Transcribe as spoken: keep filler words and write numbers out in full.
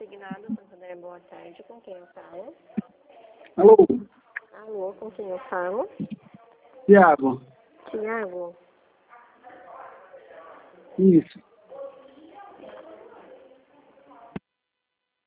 Indignado, Santander, boa tarde. Com quem eu falo? Alô? Alô, com quem eu falo? Tiago. Tiago? Isso.